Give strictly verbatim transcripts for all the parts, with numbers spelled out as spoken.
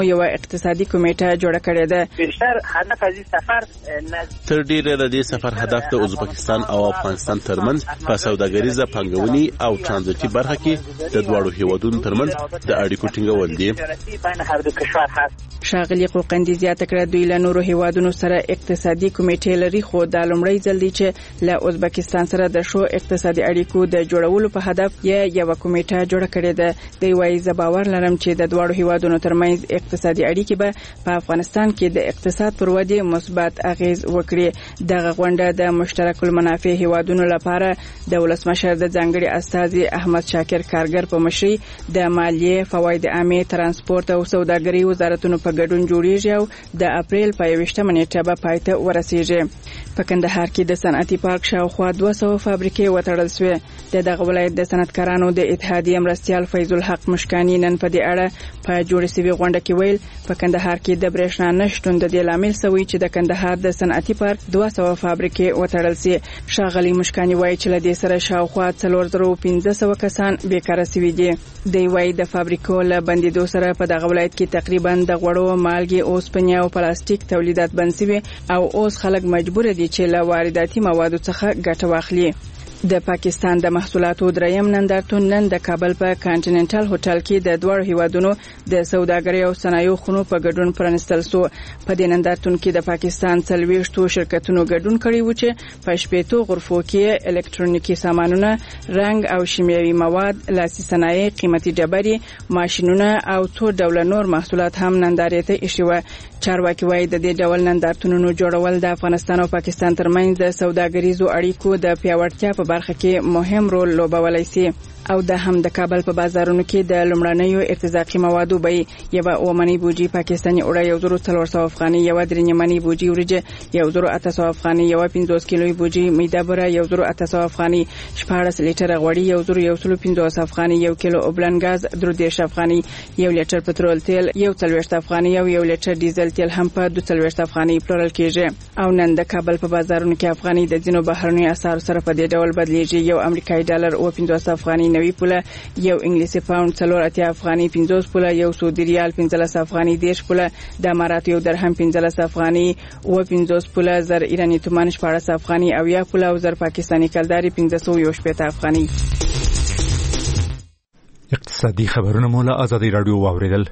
یو اقتصادي کمیټه جوړه کړې ده. بیشتر هدف از این سفر تر ډیره د دې سفر هدف د ازبکستان او افغانستان ترمنځ په سوداګریزه پنګونی او ترانزیتي برخه کې د دواړو هیوادونو ترمنځ د اړیکو ټینګول دي. ښاغلي قوقندي زیاته کړه دوی له نورو هیوادونو سره اقتصادي کمیټې لري، خو دا لومړی ځل دی چې له ازبکستان سره د شو اقتصادي اړیکو د جوړولو په هدف یې یو کمیټه جوړه کړې ده. دوی وایي زه باور لرم چې د دواړو هیوادونو ترمنځ اقتصادي اړیکې به په افغانستان کې د اقتصاد پر ودې مثبت اغیز وکړي. دغه غونډه د مشترک المنافع هیوادونو لپاره د ولسمشر د ځانګړي استازي احمد شاکر کارګر په مشرۍ د مالیې، فواید عامه، ترانسپورت او سوداګرۍ وزارتونو په ګډون جوړیږي او د اپریل په یوویشتمه نیټه به پای ته ورسیږي. په کندهار کې د صنعتي پارک شاوخوا دوه سوه فابریکې وتړل شوې. د دغه ولایت د صنعتکارانو د اتحادیې مرستیال فیض الحق مشکانی نن په دې اړه په جوړې شوې غونډه کې ویل په کندهار کې د برېښنا نشتون د دې لامل شوی چې د کندهار د صنعتي پارک دوه سوه فابریکې وتړل شي. ښاغلي مشکانی وایي چې له دې سره شاوخوا څلور زره پنځه سوه کسان بیکاره شوي دي. دی وایي د فابریکو له بندیدو سره په دغه ولایت کې تقریبا د غوړو، مالګې، اوسپنې او پلاستیک تولیدات بند شوي او اوس خلک مجبور دي چې له وارداتي موادو څخه ګټه واخلي. د پاکستان د محصولاتو دریم نندارتون نن د کابل په کانټیننټل هوټل کې د دوړو هیوادونو د سوداګرۍ او صنایعو خونو په ګډون پرانستل شو. په دې نندارتون کې د پاکستان څلوېښتو شرکتونو ګډون کړی و چې په شپږو غرفو کې الکترونیکي سامانونه، رنګ او شیمیاوي مواد، لاسي صنایع، قیمتي ډبرې، ماشینونه او څو ډوله نور محصولات هم نندارې ته ایښي وو. چارواکي وایي د دې ډول نندارتونونو جوړول د افغانستان او پاکستان ترمنځ د سوداګریزو اړیکو د پیاوړتیا په برخه کې مهم رول لوبولی شي او د هم د کابل په بازارونو کې د لومړنیو ارتزاقي موادو بیې یوه اومنۍ بوجي پاکستاني اوړه یو زر څلور سوه افغانۍ، یوه درې نیمنۍ بوجي وریجې یو زر اته سوه افغانۍ، یوه پنځوس کیلوي بوجي میده بوره یو زر اته سوه افغانۍ، شپاړس لیټره غوړي یو زر یو سل پنځوس افغانۍ، یو کیلو اوبلن ګاز درې دېرش افغانۍ، یو لیټر پټرول تیل یو څلوېښت افغانۍ او یو لیټر ډیزل تیل هم په دوه څلوېښت افغانۍ پلورل کېږي. او نن د کابل په بازارونو کې افغانۍ د ځینو بهرنیو اسعارو سره په دې ډول بدلیږي. یو امریکایي ډالر اوه پنځوس افغانۍ نوي پوله، یو انګلیسي پاوند څلور اتیا افغانۍ پنځوس پوله، یو سعودي ریال پنځلس افغانۍ دېرش پوله، د اماراتو یو درهم پنځلس افغانۍ اوه پنځوس پوله، زر ایراني تومان شپاړس افغانۍ اویا پوله او زر پاکستاني کلداري پنځه سوه یو شپېته افغانۍ. اقتصادي خبرونه مو له آزادۍ راډیو واوریدل.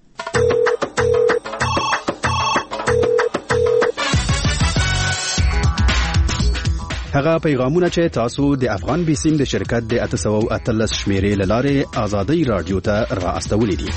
هغه پیغامونه چې تاسو د افغان بیسیم د شرکت د اته سوه اتلس شمیرې لاره آزادۍ رادیو ته را استولې دي.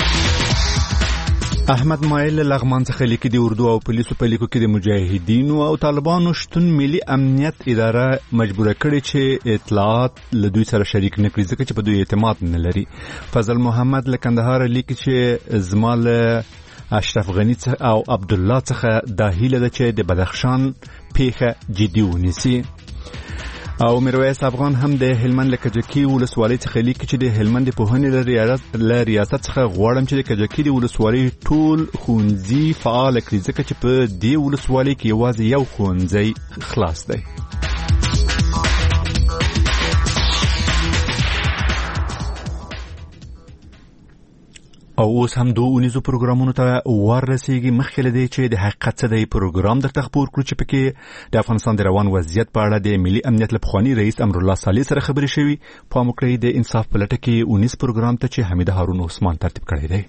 احمد مایل لغمان څخه لیکي د اردو او پولیسو په لیکو کې د مجاهدینو او طالبانو شتون ملي امنیت اداره مجبوره کړي چې اطلاعات له دوی سره شریک نه کړي ځکه چې په دوی اعتماد نه لري. فضل محمد له کندهار لیکي چې زمال اشرف غنی او عبد الله څخه د هیله ده چې د بدخشان پیښه جدي ونیسي. او میرویس افغان هم د هلمند له کجکي ولسوالۍ څخه لیکي چې د هلمند د پوهنې له ریاست څخه غواړم چې د کجکي د ولسوالۍ ټول ښوونځي فعال کړي ځکه چې په دې ولسوالۍ کې یوازې یو ښوونځی خلاص دی. او اوس هم دوه اونیزو پروګرامونو ته ورسیږي. مخکې له دې چې د حقیقت څه دی پروګرام درته خپور کړو چې پکې د افغانستان د روان وضعیت په اړه د ملي امنیت له پخواني رئیس امرالله صالح سره خبرې شوي. پام وکړئ د انصاف په لټه کې اونیز پروګرام ته چې حمیده هارون عثمان ترتیب کړی دی.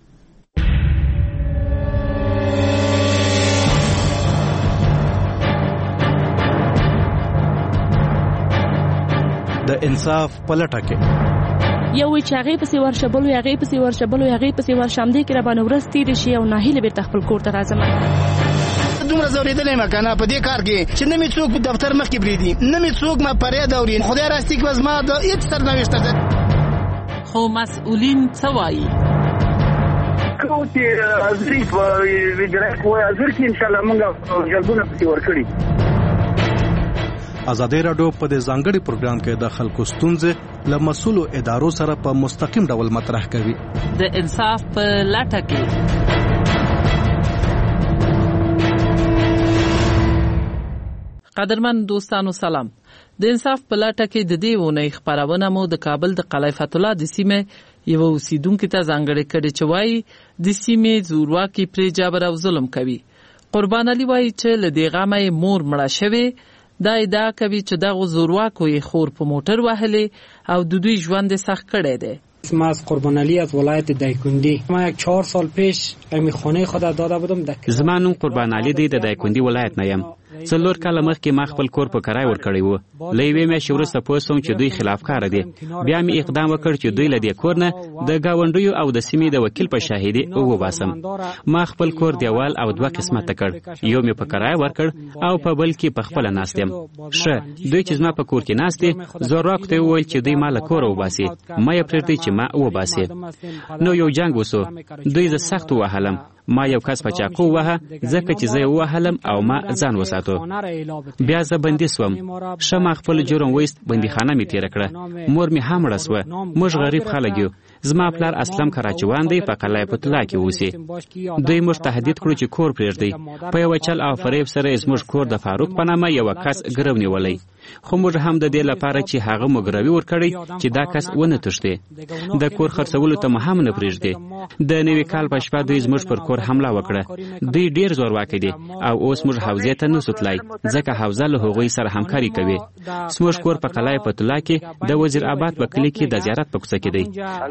د انصاف په لټه کې یو وی چې هغه پسې ورشبلو هغه پسې ورشبلو هغه پسې ورشم دې کې را باندې ورس تیر شي او ناهیله به خپل کور ته راځم. دومره زوریدلې ما کنه په دې کار کې چې نه می څوک په دفتر مخ کې بریدي، نه می څوک ما پرې دورین. خدای راستي کې وزما د هیڅ سرنوشت ده. خو مسؤلین څه وایي؟ کوتي ازریف ویډرک وای ازر کې ان شاء الله موږ جلبونه پتی ورکړي. آزادۍ راډیو په دې ځانګړي پروګرام کې د خلکو ستونزې له مسؤلو ادارو سره په مستقیم ډول مطرح کوي. د انصاف په لټه کې قدرمن دوستانو سلام. د انصاف په لټه کې د دې ونې خبرونه مو د کابل د قلعه فتح الله د سیمه یو اوسیدونکو ته ځانګړې کړې چې وایي د سیمې زورواکي پرې جبر او ظلم کوي. قربان علي وایي چې له دې غمه مور مړه شوې، دا ادعا کوي چې دغه زورواکو یې خور په موټر وهلې او د دوی ژوند سخت کړی دی. ما از قربان علی از ولایت دایکندی. ما یک چهار سال پیش امی خانه خود داده بودم. زما نوم قربان علی دی، د دایکندی ولایت نه یم. څلور کاله مخکې ما خپل کور په کرای ورکړی و. له یوې میاشتې وروسته پوه شوم چې دوی خلافکاره دي. بیا مې اقدام وکړ چې دوی له دې کور نه د ګاونډیو او د سیمې د وکیل په شاهدي وباسم. ما خپل کور دیوال او دوه قسمته کړ، یو مې په کرای ورکړ او په بل کې په خپله ناست یم. ښه، دوی چې زما په کور کې ناست دي، زورواکو ته یې وویل چې دوی ما له کوره وباسي، مه یې پرېږدئ چې ما وباسي. نو یو جنګ وسو، دوی زه سخت ووهلم. ما یو کس په چاقو ووهه ځکه چې زه یې ووهلم او ما ځان وساتو. بیا زه بندي سوم. ښه، ما خپل جرم ویست، بندیخانه مې تېره کړه. مور مې هم مړه سوه. موږ غریب خلک یو. زما پلار اسلم کراچوان دی، په قلعه فتولا کې اوسي. دوی موږ تهدید کړو چې کور پرېږدئ. په یوه چل او فریب سره یې زموږ کور د فاروق په نامه یوه کس ګرو نیولی، خو موږ هم د دې لپاره چې هغه مو ګروي ورکړی چې دا کس ونه تښتي. د کور خرڅولو ته مو هم نه پرېږدي. د نوي کال په شپه دوی زموږ پر کور حمله وکړه. دوی ډېر زورواکي دي او اوس موږ حوزې ته نسو تلای ځکه حوزه له هغوی سره همکاري کوي. زموږ کور په قلعه فتولا کې د وزیر آباد په کلي کې د زیارت په کوڅه کې دی.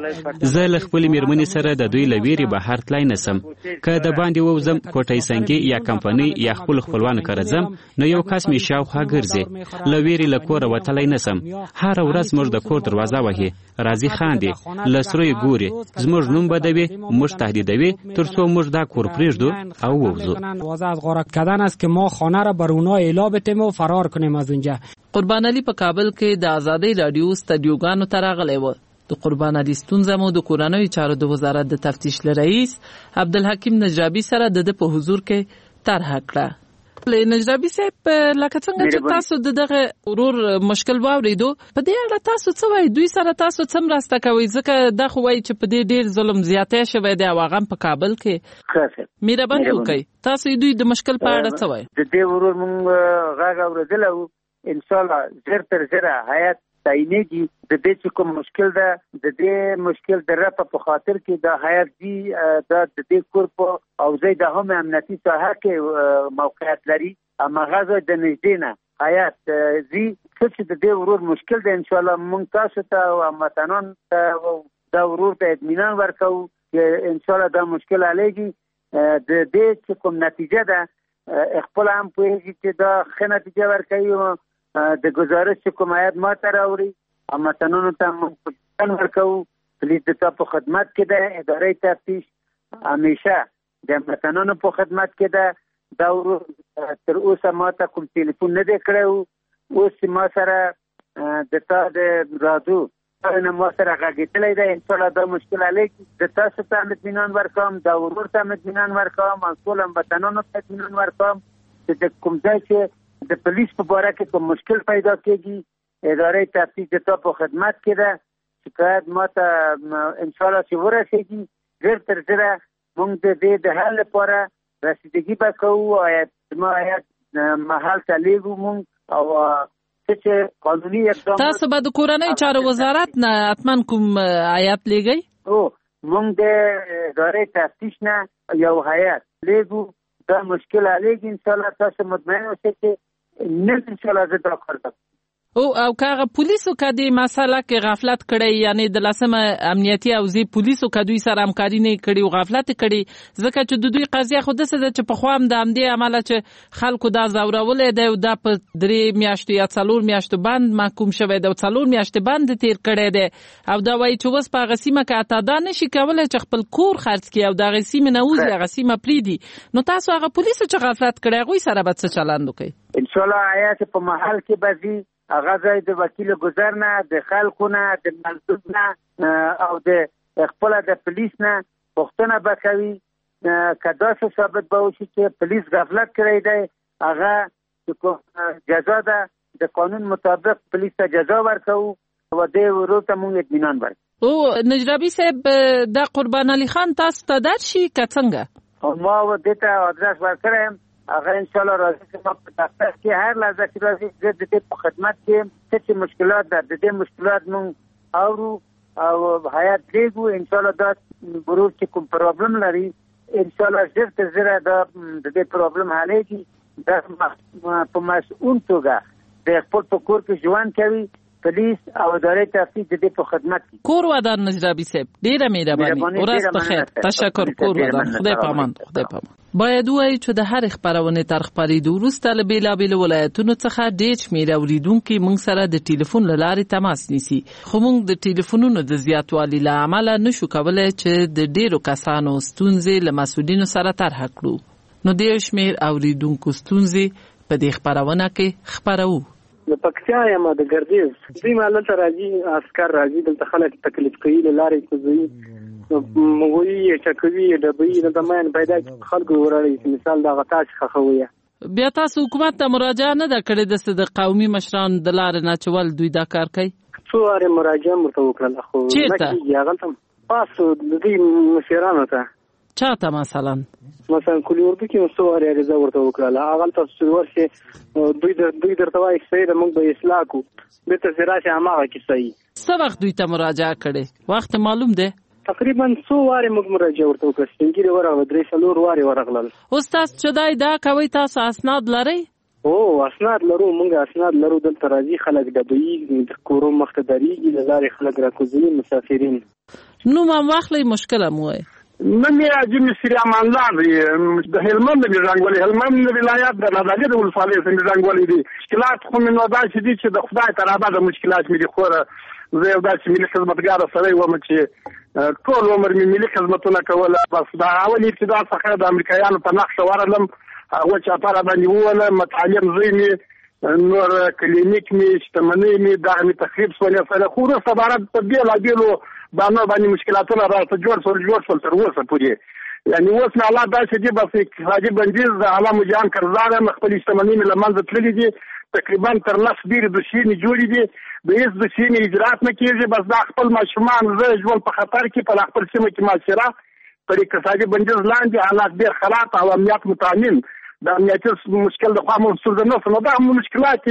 زه له خپلې مېرمنې سره د دوی له ویرې بهر تلای نسم. که د باندې ووځم کوټۍ سنګي یا کمپنۍ یا خپلو خپلوانو کره ځم، نو یو کس مې شاوخوا ګرځي. له ویرې له کوره وتلی نسم. هره ورځ موږ د کور دروازه وهي، راځي خاندي، له سروی ګوري، زموږ نوم بدوي، موږ تهدیدوي تر څو موږ دا کور پرېږدو او ووځو. واضح از غارت کردن است که ما خانه را بر اونها اعلام بدیم و فرار کنیم از اونجا. قربان علي په کابل کې د آزادۍ راډیو استودیوګانو ته راغلی و. د قربان علي ستونزه مو د کورنیو چارو د وزارت د تفتیش رئیس عبدالحکیم نجرابي سره د په حضور کې طرحه کړه. نجرابي صاحب، لکه څنګه چې تاسو د دغه ورور مشکل واورېدو، په دې اړه تاسو څه وایي؟ دوی سره تاسو څه مرسته کوئ؟ ځکه دا خو وایي چې په دې ډېر ظلم زیاتی شوی دی او هغه هم په کابل کې. مهرباني وکړئ، تاسو دوی د مشکل په اړه څه وایي؟ د دې ورور مونږ غږ اورېدلی و. انشاءالله ژر تر ژره حیات تعینېږي. د دې چې کوم مشکل ده، د دې مشکل د رفع په خاطر کې د حیات جي دا د دې کور په حوزې د هم امنیتي ساحه کې موقعیت لري. هماغه ځای د نږدې نه حیات جي څه چې د دې ورور مشکل ده، انشاءالله مونږ تاسو ته او هموطنانو ته دا ورور ته اطمینان ورکوو چې انشاءالله دا مشکل حلېږي. د دې چې کوم نتیجه ده خپل هم پوهېږي چې دا ښه نتیجه ورکوي. د گزارش چې کوم آیات ما ته راوړي، هموطنانو ته موږ ورکوو. پولیس د تا په خدمت کې ده، اداره تفتیش همیشه د هموطنانو په خدمت کې ده. دا ورور تر اوسه ما ته کوم تلیفون نه دی کړی. اوس ما سره د تا د راډیو نه ما سره غږېدلی دی. انشاءالله دا مشکل حلېږي. د تاسو ته هم اطمینان ورکوم، دا ورور ته هم اطمینان ورکوم او ټول هموطنانو ته اطمینان ورکوم چې د کوم ځای چې د پولیس په باره کې کوم مشکل پیدا کېږي، اداره تفتیش د تا په خدمت کې ده. شکایت ما ته انشاءالله چې ورسېږي، ژر تر ژره موږ د دې د حل لپاره رسیدګي به کوو. زما هیات محل ته لیږو موږ او چې قانوني اقدام. تاسو به د کورنیو چارو وزارت نه حتما کوم هیات لیږئ؟ او موږ د اداره تفتیش نه یو هیات لیږو. دا مشکل حلېږي انشاءالله. تاسو مطمئن اوسئ چې نه انشاءالله زه دا کار کوم. او او که هغه پولیسو که د مسله کې غفلت کړی، یعنی د لسمه امنیتي حوزې پولیسو که دوی سره همکاري نه کړي او غفلت کړي، ځکه چې د دوی قضیه خو داسې ده چې پخوا هم د همدې امله چې خلکو دا ځورولی دی او دا په درې میاشتو یا څلور میاشتو بند محکوم شوی دی او څلور میاشتې بند تیر کړی دی او دا وایي چې اوس په هغه سیمه کې حتی دا نشي کولی چې خپل کور خرڅ کړي او د هغې سیمې نه وځي، هغه سیمه پرېږدي. نو تاسو هغه پولیسو چې غفلت کړی هغوی سره به څه چلند وکړئ؟ انشاءالله حیات په محل کې به ځي. هغه ځای د وکیل ګذر نه، د خلکو نه، د ملزوم نه او د خپل د پولیس نه پوښتنه به کوي. که داسې ثابت به وشي چې پولیس غفلت کړی دی، هغه جزا ده، د قانون مطابق پولیس ته جزا ورکوو او دې ورور ته موږ اطمینان ورکوو. او نجرابي صاحب، دا قربان علي خان تاسو ته درشي که څنګه؟ ما دې ته ادرس ورکړی یم. هغه انشاءالله راځي چې ما په دفتر کې هر لحظه چې راځي زه د دې په خدمت کې څه چې مشکلات ده، د دې مشکلات موږ اورو او حیات لیګو ان شاء الله دا ګروپ چې کوم پرابلم لري ان شاء الله زر تر زر دا د دې پرابلم حلېږي. دا په مسؤل توګه د خپل په کور کې ژوند کوي پولیس او ادارې تفتیش د دې په خدمت کې. کور ودان نجرابي صاحب ډیره مهرباني ورځ په خیر. تشکر. کور ودان خدای پامان. خدای پامان. باید وایي چې د هر خبرونه تر خبرېدو وروسته له بېلابېلو ولایتونو څخه ډېر شمېر اورېدونکي موږ سره د ټلیفون له لارې تماس نیسي، خو موږ د ټلیفونونو د زیاتوالي له امله نشو کولی چې د ډېرو کسانو ستونزې له مسؤلینو سره طرحه کړو. نو د یو شمېر اورېدونکو ستونزې په دې خبرونه کې خپروو. د پکتیا یم د ګردیز دوی مالته راځي عسكر راځي دلته خلک تکلیف کوي له لارې کوي موږ یې چکوي ډبې نه د ماین پیدا خلکو ورړي مثال دا غتا چې خخوي. بیا تاسو حکومت ته مراجعه نه ده کړې د قومي مشران د لارې نه چول دوی دا کار کوي؟ څو واره مراجعه مرته وکړه خو چیرته؟ هغه پاسو د دې مشرانو ته چاته مثلا مثلا کلی اردو کې څو واره رضا ورته وکړه هغه تاسو ورشه دوی د دوی درته وایي چې موږ به اصلاح کو به ته زراشه هغه کې صحیح. څو وخت دوی ته مراجعه کړې وخت معلوم ده؟ تقریبا څو واره موږ مراجعه ورته وکړه څنګه ورغله درې څلور واره ورغلل. استاد چدای دا کوي تاسو اسناد لرئ؟ او اسناد لرو موږ اسناد لرو دلته راځي خلک د دوی د کورو مختدريږي د لارې خلک راکوزي مسافرین. نو ما واخلې مشکله مو وای من راځي مصری امان الله د هلمند د رنګولي هلمند ولایت د نادالي د ولسوالۍ څخه رنګولي دي مشکلات خو من ودا چې دي چې د خدای تعالی د مشکلات مې دي خوره زه یو داسې ملي خدمتګار سره وم چې ټول عمر مې ملي خدمتونه کوله بس دا اول ابتدا څخه د امریکایانو په نقشه ورلم هغه چې په را باندې وله متعلم زوی نور کلینیک مې شتمنۍ مې دا مې تخریب سولې سره خو وروسته عبارت په بیل بیلو باندې باندې مشکلاتونه راته جوړ شول جوړ شول تر اوسه پورې یعنی اوس نه الله داسې دي بس اقتصادي بندیز د عالم جهان قرضدار خپل شتمنۍ مې له منځه تللي دي تقریبا تر لس ډېرې دوسیې جوړې دي د هېڅ دوسیې اجرات نه کېږي بس دا خپل ماشومان زه ژوند په خطر کې په خپل سیمه کې معاشره پر اقتصادي بندیز لاندې حالات ډېر خراب او امنیت متامن د امنیتي مشکل د خوا منصور نه نو دا مشکلات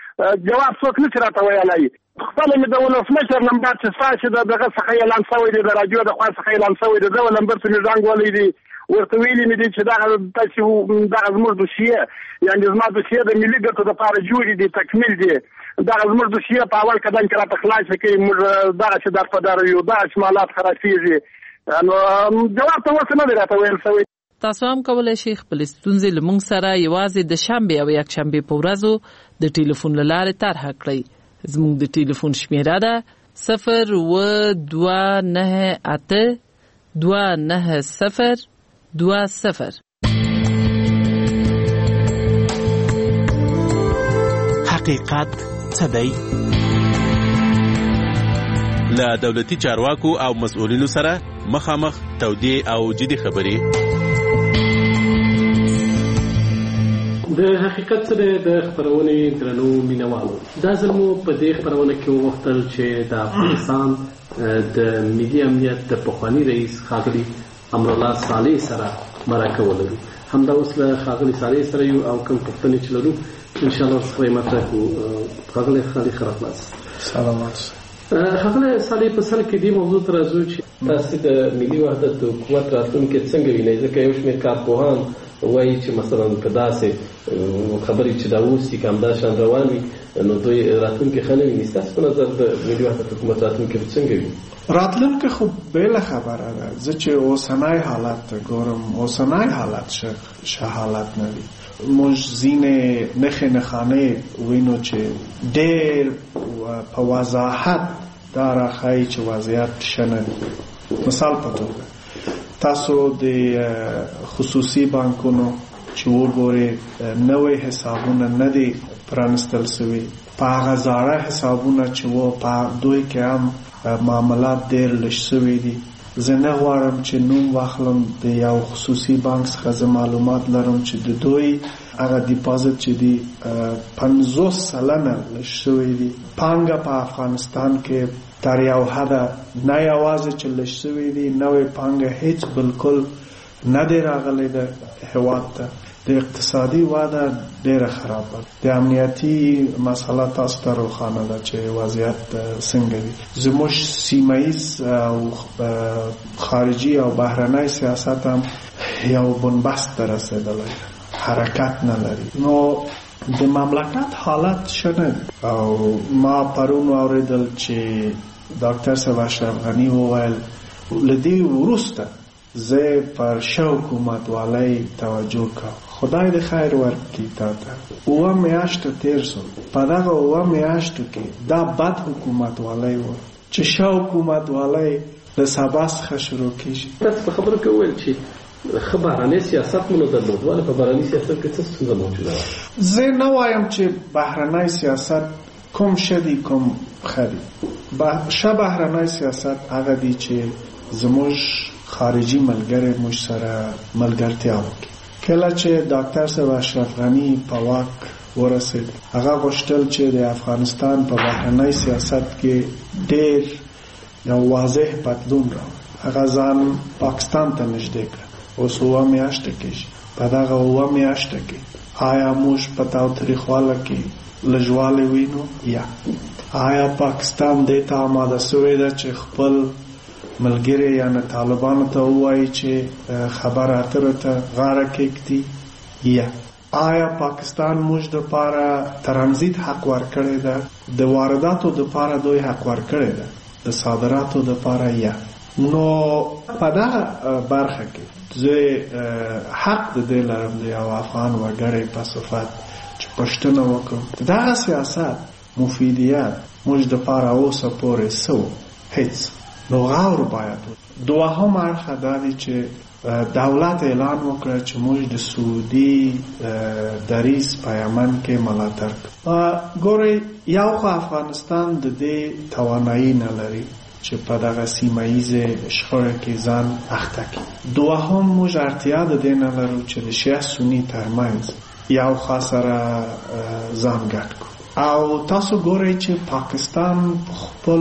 جواب څوک نه راته ویلای. خپل مې د ولسمشر نمبر چې ساسي د دغه څخه اعلان شوی دی د راډیو د خوا څخه اعلان شوی دی د نمبر څخه زنګ ولې دی ورته ویلي مې دي چې دا تاسو دا زموږ دوسیه یعنی زما دوسیه د ملي ګټو لپاره جوړې دي تکمیل دي دا زموږ دوسیه په اول قدم کې راته خلاص کړي موږ دا چې د فدار یو دا شمالات خرافيږي نو جواب ته وسه نه راته ویل شوی. تاسو هم کولای شئ خپل ستونزې له موږ سره یوازې د شنبې او یک شنبې په ورځو د ټلیفون له لارې طرحه کړئ. زموږ د ټلیفون شمیره ده صفر و دوه نه اته دوه نه صفر دوه صفر. حقیقت څه دی؟ له دولتي چارواکو او مسؤلینو سره مخامخ تودې او جدي خبرې. د حقیقت سره د خبرونې درنو مینوالو دا زمو په دې خبرونه کې وختل چې د افغانستان د ملي امنیت د پخوانی رئیس خاغلی امرالله صالح سره مرکه ولرو. همدا اوس له خاغلی صالح سره یو او کوم پښتنې چې لرو ان شاء الله سره مطرح کو. خاغلی خالي خرافلاس سلامات. خاغلی صالح په سر کې دې موضوع تر راځو چې تاسو د ملي وحدت او قوت راتلونکي څنګه وینئ ځکه یو شمېر کارپوهان وایي چې مثلا که داسې خبرې چې دا اوس چې کوم دا شان روان وي نو دوی راتلونکي ښه نه ویني. ستاسو په نظر د ملي وحدت حکومت راتلونکي به څنګه وي؟ راتلونکي خو بېله خبره ده. زه چې اوسنی حالت ته ګورم اوسنی حالت ښه حالت نه وي. موږ ځینې نښې نښانې وینو چې ډېر په وضاحت دا راښایي چې وضعیت ښه نه دی. مثال په توګه تاسو د خصوصي بانکونو چې وګورئ نوې حسابونه نه دي پرانستل شوي په هغه زاړه حسابونه چې وو په دوی کې هم معاملات ډېر لږ شوي دي. زه نه غواړم چې نوم واخلم د یو خصوصي بانک څخه زه معلومات لرم چې د دوی هغه ډیپازټ چې دي پنځوس سلنه لږ شوي دي. پانګه په افغانستان کې تر یو حده نه یوازې چې لږ شوي دي نوې پانګه هیڅ بالکل نه دی راغلی د هېواد ته. د اقتصادي وده ډیره خرابه، د امنیتي مسله تاسو ته روښانه ده چې وضعیت څنګه دی. زموږ سیمایز او خارجي او بهرنی سیاست هم یو بنبست ته رسیدلی، حرکت نه لري. نو د مملکت حالت شنه او ما پرون اوریدل چې ډاکټر صاحب اشرف غنی وویل لدی وروسته زه پر شو حکومت والی توجه کوم. خدای دې خیر ورکړي تا ته. اوه میاشتې تیر شو، په دغه اوه میاشتو کې دا بد حکومت والی و چې شو حکومت والی له سبا څخه شروع کېږي. تاسو په خبرو کې وویل چې ښه بهرنی سیاست مو نه درلود، ولې په بهرني سیاست کې څه ستونزه موجوده وه؟ زه نه وایم چې بهرنی سیاست کوم ښه دی کوم ښه دی. ښه بهرنی سیاست هغه دی چې زموږ خارجي ملګری موږ سره ملګرتیا وکړي. کله چې ډاکټر صاحب اشرف غنی په واک ورسید، هغه غوښتل چې د افغانستان په بهرنی سیاست کې ډېر یو واضح بدلون راوړي. هغه ځان پاکستان ته نږدې کړ. اوس اوه میاشتې کېږي. په دغه اوه میاشتې کې آیا موږ په تاوتریخواله کې لږوالی وینو؟ یا آیا پاکستان دې ته آماده سوی ده چې خپل ملګری یعنی طالبانو ته ووایي چې خبره اتره ته غاړه کېږدي؟ یا آیا پاکستان موږ دپاره ترانزیت حق ورکړی ده، د وارداتو دپاره دوی حق ورکړی ده، د صادراتو دپاره؟ یا نو په دغه برخه کې زه حق د دې لرم د یو افغان وګړی په صفت چې پوښتنه وکړم دغه سیاست مفیدیت موږ دپاره اوسه پورې څه و؟ هېڅ. نو غور باید. دوهم اړخ دا دی چې دولت اعلان وکړه چې موږ د سعودي دریځ په یمن کې ملاتړ کوو. ګورئ، یو خو افغانستان د دې توانایي نه لري چې په دغه سیمه‌ایزه شخړه کې ځان اخته کړي. دوهم موږ اړتیا د دې نه لرو چې د شیعه سني ترمنځ یو خوا سره ځان ګډ کړو. او تاسو ګورئ چې پاکستان خپل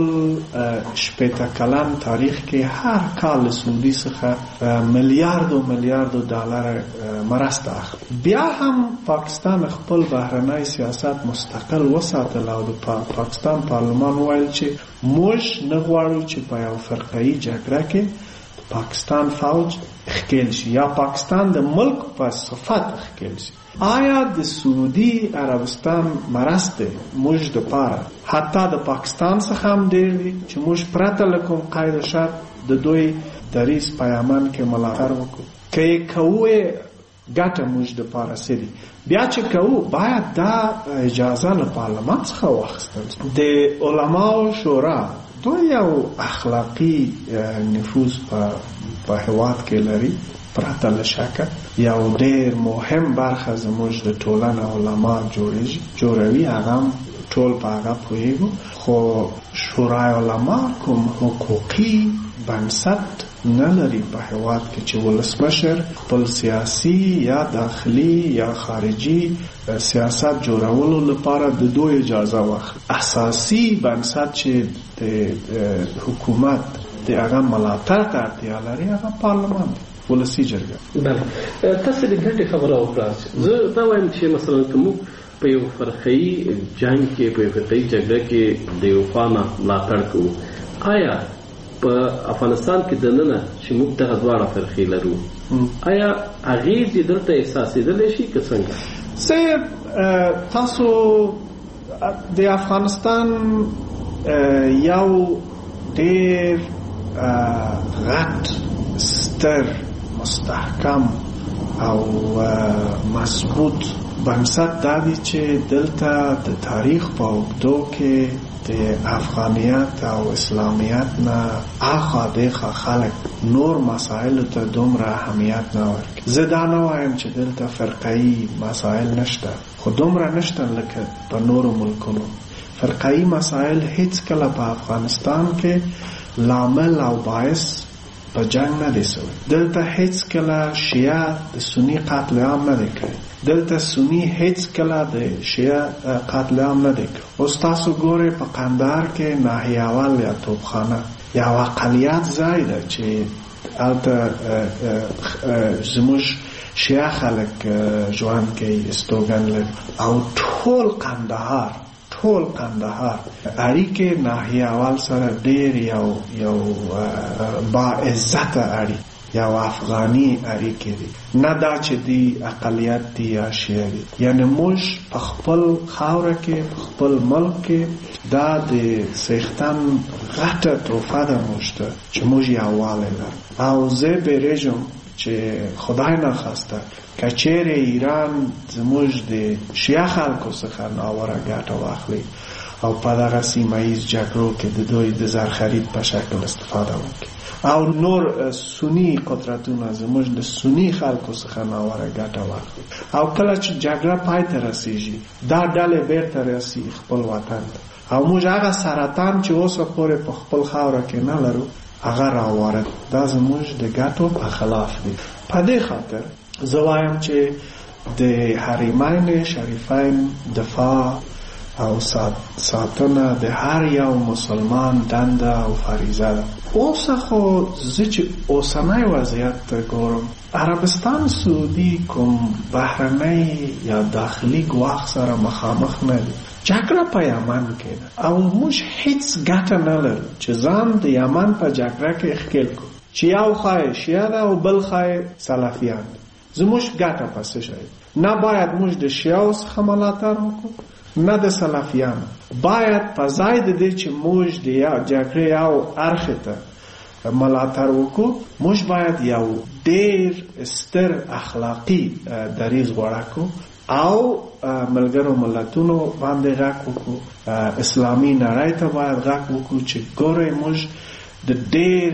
شپېته کلن تاریخ کې هر کال سعودي څخه میلیارډو میلیارډو ډالر مرسته اخلي. بیا هم پاکستان خپل بهرنی سیاست مستقل وساتل او د پاکستان پارلمان وویل چې موږ نه غواړو چې په یو فرقه‌ایي جګړه کې پاکستان فوج ښکېل شي یا پاکستان د ملک په صفت ښکېل شي. آیا د سعودي عربستان مرسته موږ دپاره حتی د پاکستان څخه هم ډېر دي چې موږ پرته له کوم قید و شرط د دوی دریځ په یمن کې ملاتړ وکړو؟ که یې کوو ګټه موږ دپاره څه دي؟ بیا چې کوو باید دا اجازه له پارلمان څخه واخیستل. د علماو شورا دوی یو اخلاقي نفوذ په هېواد کې لري پرته له شکه. یو ډېر مهم برخه زموږ د ټولنه علما جوړیږي جوړوي، هغه ټول په هغه پوهېږو. خو شورای علما کوم حقوقي بنسټ نه لري په هېواد کې چې ولسمشر خپل سیاسي یا داخلي یا خارجي سیاست جوړولو لپاره د دوی اجازه واخلي. اساسي بنسټ چې د حکومت د هغه ملاتړ ته اړتیا لري هغه پارلمان دی، ولسي جرګه. بله، تاسو د ګټې خبره وکړه. زه دا وایم چې مثلا که موږ په یو فرقه‌ایي جنګ کې په یو فرقه‌ایي جګړه کې د یو خوا نه ملاتړ کوو، آیا په افغانستان کې دننه چې موږ دغه دواړه فرقې لرو آیا اغېز یې دلته احساسېدلی شي که څنګه؟ زه تاسو د افغانستان یو ډېر غټ ستر مستحکم او مضبوط بنسټ دا دی چې دلته د تاریخ په اوږدو کې د افغانیت او اسلامیت نه اخوا دېخوا خلک نور مسایلو ته دومره اهمیت نه ورکوي. زه دا نه وایم چې دلته فرقه‌ایي مسایل نشته، خو دومره نشته لکه په نورو ملکونو. فرقه‌ایي مسایل هیڅ کله په افغانستان کې لامل او باعث په جنگ نه دی سوی. دلته هیڅ کله شیعه د سنی قتل عام نه دی کړی، دلته سنی هیڅ کله د شیعه قتل عام نه دی کړی. اوس تاسو ګورئ په قندهار کې ناحیه اول یا توپخانه یا اقلیت ځای ده چې هلته زموږ شیعه خلک ژوند کوي استوګن لري او ټول قندهار ټول قندهار اړیکې ناحیه اول سره ډېر یو یو با عزت اړیکې یا افغانی اړیکې دي نه دا چې دی اقلیت دی یا شیعه دي یعنی موږ په خپل خاوره کې په خپل ملک کې دا د سیختان غټه توفه ده موږ ته چې موږ یووالی لرو او زه بیریږم چې خدای نخواسته که چیرې ایران زموږ د شیعه خلکو څخه ناوړه ګټه واخلي او په دغه سیمه ییز جګړو کې د دوی د زرخرید په شکل استفاده وکړي او نور سنی قدرتونه زموږ د سنی خلکو څخه ناوړه ګټه واخلي او کله چې جګړه پای ته رسیږي دا ډلې بیرته راسي خپل وطن ته او موږ هغه سرطان چې اوسه پورې په خپل خاوره کې نه لرو هغه راوارد دا زموږ د ګټو په خلاف دی. په دې خاطر زه وایم چې د حرمین شریفین دفاع او ساتنه د هر یو مسلمان دنده او فریضه ده. اوس خو زه چې اوسنی وضعیت ګورم عربستان سعودي کوم بهرنی یا داخلي ګواښ سره مخامخ نه دي. جګړه په یمن کې ده او موږ هیڅ ګټه نه لرو چې ځان د یمن په جګړه کې ښکیل کړو چې یو خای شیعه ده او بل خای سلفیان ده. زموږ ګټه په څه شی نه باید موږ د شیعو څخه ملاتړ وکړو نه د سلفیانو. باید په ځای د دې چې موږ د جګړې یو اړخ ته ملاتړ وکړو موږ باید یو ډېر ستر اخلاقي دریځ غوره کړو او ملګرو ملتونو باندې غږ وکړو اسلامي نړۍ ته باید غږ وکړو چې ګورئ موږ د ډېر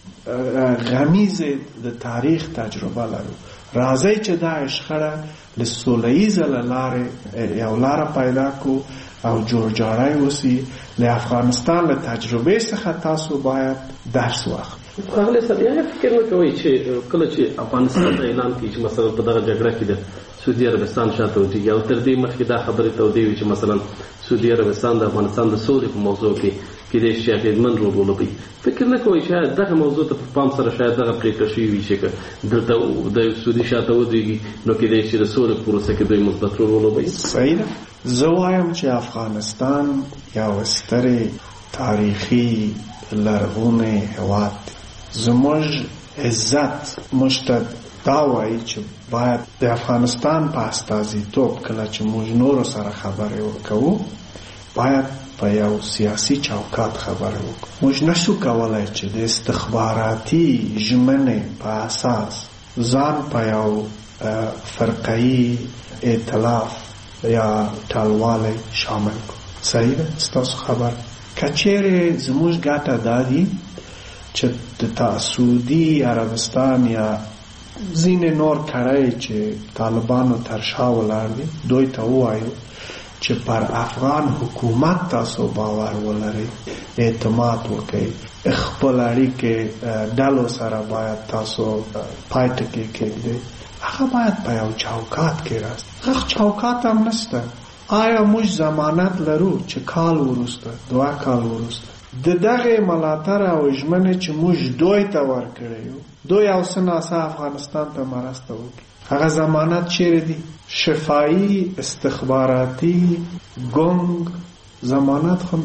غمیزې د تاریخ تجربه لرو. راځئ چې دا شخړه له سوله ییزه له لارې یو لاره پیدا کړو او جوړجاړی وسي. له افغانستان له تجربې څخه تاسو باید درس واخلئ. ښاغلی صاحب یا فکر نه کوئ چې کله چې افغانستان ته اعلان کړي چې مثلا په دغه جګړه کې د سعودي عربستان شاته وتیږي او تر دې مخکې دا خبرې تودې وي چې مثلا سعودي عربستان د افغانستان د سولې په موضوع کې کېدای شي اغېزمن رول ولوبوي، فکر نه کوئ چې دغه موضوع ته په پام سره شاید دغه پرېکړه شوې وي چې دلته د سعودي شاته ودرېږي نو کېدای شي د سولې په پروسه کې دوی مثبت رول ولوبوي؟ صحیح ده. زه وایم چې افغانستان یو سترې تاریخي لرغونی هېواد دی. زموږ عزت موږ ته دا وایي چې باید د افغانستان په استازیتوب کله چې موږ نورو سره خبرې کوو باید په یو سیاسي چوکاټ خبرې وکړو. موږ نشو کولی چې د استخباراتي ژمنې په اساس ځان په یو فرقه‌ایي ائتلاف یا ټالوالی شامل کړو. صحیح ده ستاسو خبر که چیرې زموږ ګټه دا دي چې د سعودي عربستان یا ځینې نور کړی چې طالبانو تر شا ولاړ دي دوی ته ووایو چې پر افغان حکومت تاسو باور ولرئ، اعتماد وکړئ، خپل اړیکې ډلو سره باید تاسو پای ته کېږدئ. هغه باید په یو چوکاټ کې راست. هغه چوکاټ هم نشته. آیا موږ ضمانت لرو چې کال وروسته دوه کال وروسته د دغه ملاتړ او ژمنې چې موږ دوی ته ورکړی یو دوی او څه ناڅه افغانستان ته مرسته وکړي هغه ضمانت چیرې دي؟ شفاهي استخباراتي ګونګ ضمانت خو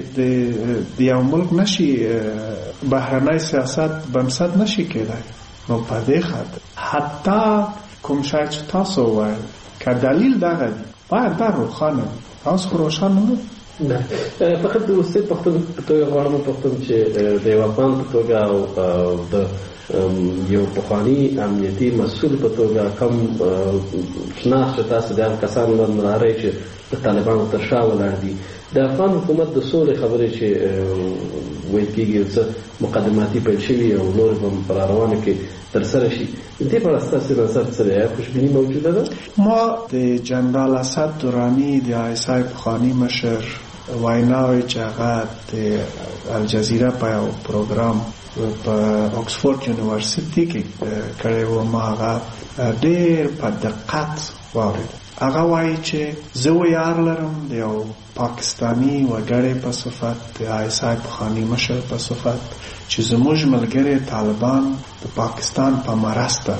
د یو ملک نشي بهرنی سیاست بنسټ نشي کېدای. نو په دې خاطر حتی کوم شی چې تاسو وایئ که دلیل دغه دی باید دا روښانه وي. تاسو خو روښانه نه نه فقط د استاد پښتون په توګه غواړم پښتون چې د یو افغان په توګه او د یو پخواني امنیتي مسؤل په توګه کوم شناخت تاسو د هغو کسانو لرئ چې د طالبانو تر شا ولاړ دي د افغان حکومت د سولې خبرې چې ویل کېږي څه مقدماتي پیل شوي او نور به په راروانه کې ترسره شي، دې په اړه ستاسو نظر څه دی؟ خوشبیني موجوده ده؟ ما د جنرال اسد درانی د آی اس آی پخواني مشر ویناوې چې هغه د الجزیره په یو پروګرام په اکسفورد یونیورسيټي کې کړی و ما هغه ډېر په دقت واورېد. هغه وایي چې زه ویاړ لرم د یو پاکستاني وګړی په صفت د آی اس آی پخواني مشر په صفت چې زموږ ملګري طالبان د پاکستان په مرسته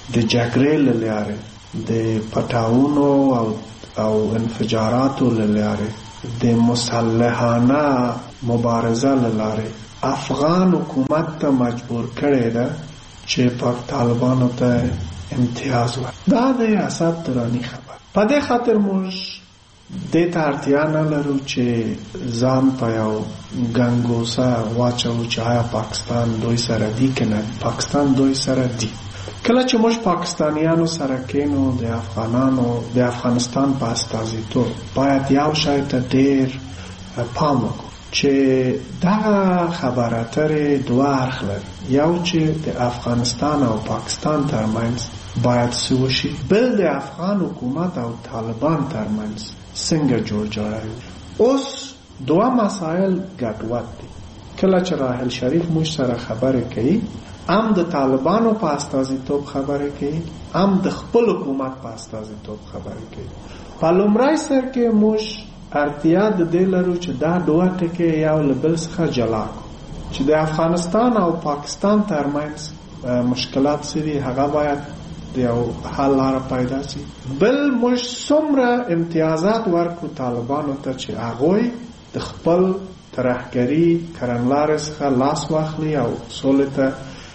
د جګړې له لارې د پټاونو او او انفجاراتو له لارې د مسلحانه مبارزه له لارې افغان حکومت ته مجبور کړی ده چې پاک طالبانو ته امتیاز ورکړي. دا د اسد دراني خبر. په دې خاطر موږ دې ته اړتیا نه لرو چې ځان په یو ګنګوسه واچو چې آیا پاکستان دوی سره دی که نه. پاکستان دوی سره دی. کله چې موږ پاکستانیانو سره کینو د افغانانو د افغانستان په استازیتوب باید یو شی ته ډېر پام وکړو چې دا خبره اترې دوه اړخ لري. یو چې د افغانستان او پاکستان ترمنځ باید څه وشي، بل د افغان حکومت او طالبان ترمنځ څنګه جوړ جوړوي. اوس دوه مسایل ګډوډ دي. کله چې راحل شریف موږ سره خبرې کوي، هم د طالبانو په استازیتوب خبرې کوي، هم د خپل حکومت په استازیتوب خبرې کوي. په لومړی سر کې موږ اړتیا د دې لرو چې دا دوه ټکي یو له بل څخه جلا کړو، چې د افغانستان او پاکستان ترمنځ مشکلات څه دي هغه باید د یو حل لاره پیدا شي. بل موږ څومره امتیازات ورکړو طالبانو ته چې هغوی د خپل ترهګري کړنلارې څخه لاس واخلي او سولې ته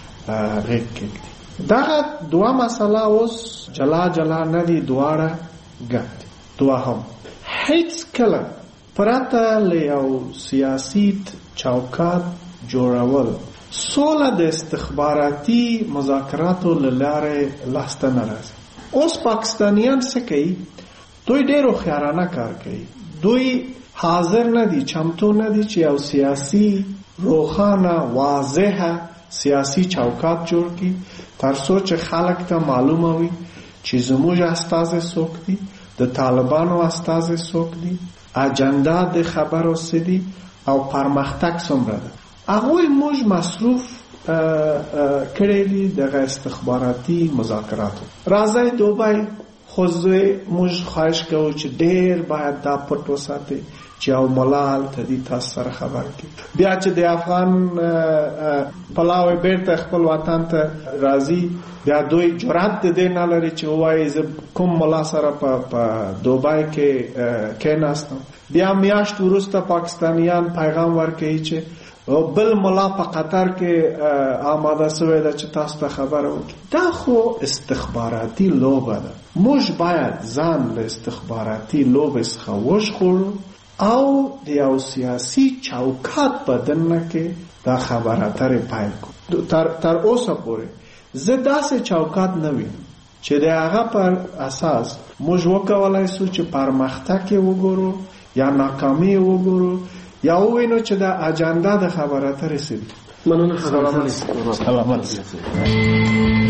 غېږ کېږدي. دغه دوه مسله اوس جلا جلا نه دي، دواړه ګډ دي. دوهم، هیڅ کله پرته له یو سیاسي چوکاټ جوړول سوله د استخباراتي مذاکراتو له لارې لاسته نه راځي. اوس پاکستانیان څه کوي؟ دوی ډېر هوښیارانه کار کوي. دوی حاضر نه دي، چمتو نه دي چې یو سیاسي روښانه واضحه سیاسي چوکاټ جوړ کړي تر څو چې خلک ته معلومه وي چې زموږ استازي څوک دي، د طالبانو استازي څوک دي، اجنډا د خبرو څه دي او پرمختګ څومره ده. هغوی موږ مصروف کړی دي دغه استخباراتي مذاکراتو. راځئ دوبۍ خو موږ خواهش کوو چې ډېر باید دا پټ وساتئ چې یو ملا هلته دي تاسو سره خبر کړي. بیا چې د افغان پلاوی بیرته خپل وطن ته راځي، بیا دوی جرأت د دې نه لري چې ووایي زه کوم ملا سره په دوبۍ کې کېناستم. بیا میاشت وروسته پاکستانیان پیغام ورکوي چې بل ملا په قطر کې آماده شوی ده چې تاسو ته خبره وکړي. دا خو استخباراتي لوبه ده. موږ باید ځان له استخباراتي لوبې څخه وژغورو او د یو سیاسي چوکاټ په دننه کې دا خبره اترې پیل کړو. تر تر اوسه پورې زه داسې چوکاټ نه وینم چې د هغه پر اساس موږ وکولای شو چې پرمختګ یې وګورو یا ناکامي یې وګورو یا ووینو چې د اجنډا د خبره اترې څه دي. مننه. سلام علیکم.